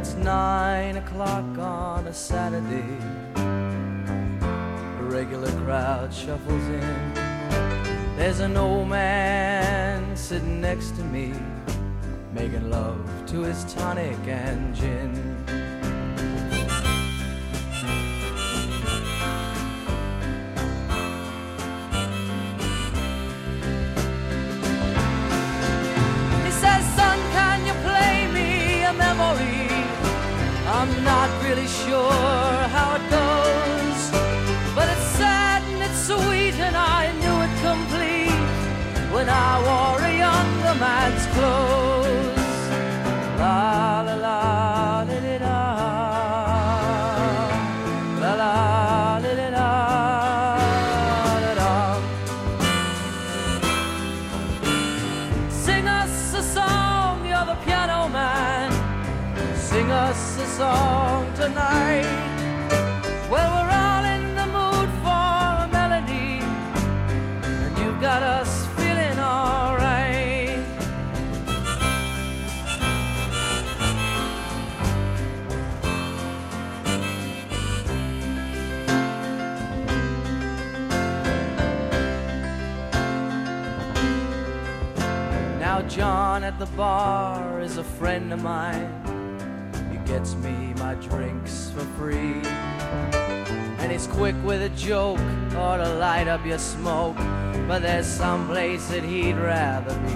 it's 9 o'clock on a Saturday. A regular crowd shuffles in. There's an old man sitting next to me, making love to his tonic and gin. I'm not really sure how it goes, but it's sad and it's sweet, and I knew it complete when I wore a younger man's clothes. La la la li li da, la la li li da, da da. Sing us a song, you're the piano man. Sing us a song tonight. Well, we're all in the mood for a melody, and you've got us feeling all right. Now John at the bar is a friend of mine. Gets me my drinks for free, and he's quick with a joke or to light up your smoke, but there's some place that he'd rather be.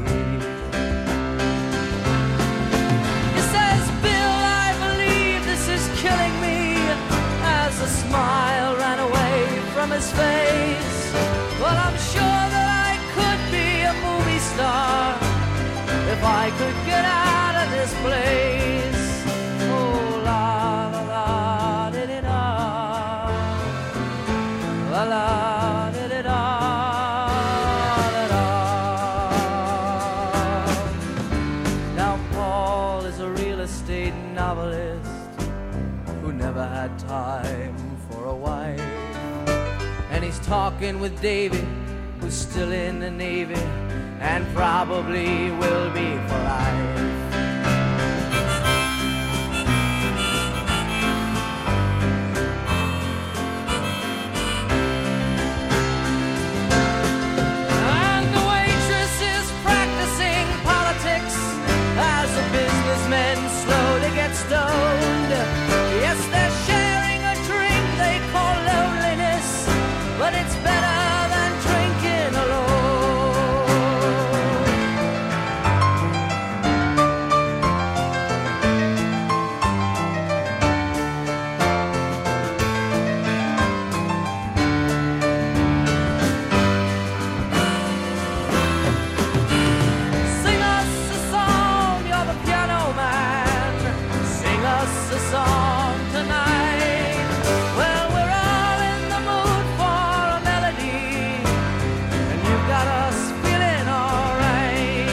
He says, Bill, I believe this is killing me, as a smile ran away from his face. Well, I'm sure that I could be a movie star if I could get out of this place. Oh, la la la di di da, la la di di da, da da. Now Paul is a real estate novelist who never had time for a wife, and he's talking with Davy, who's still in the Navy and probably will be for life. Stoned. Yes, they're sharing a drink they call loneliness, but it's better than drinking Sing us a song, you're the piano man. A song tonight. Well, we're all in the mood for a melody, and you've got us feeling all right.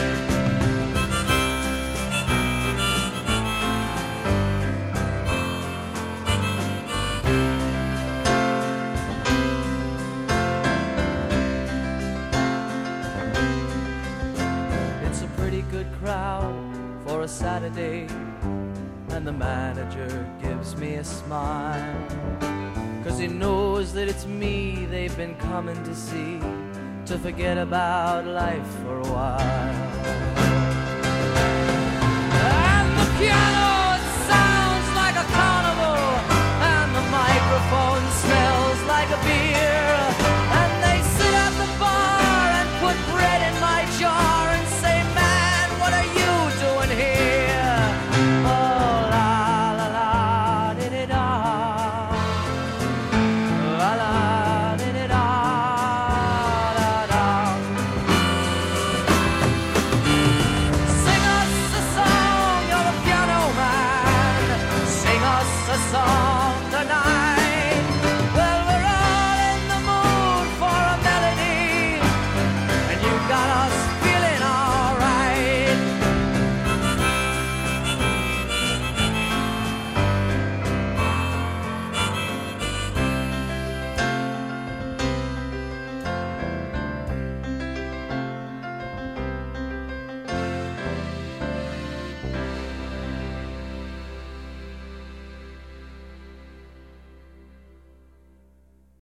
It's a pretty good crowd for a Saturday, and the manager gives me a smile, 'cause he knows that it's me they've been coming to see, to forget about life for a while. And the piano, it sounds like a carnival, and the microphone smells like a beer, and they sit at the bar and put bread in my jar and say, man, what are you doing here? Oh, song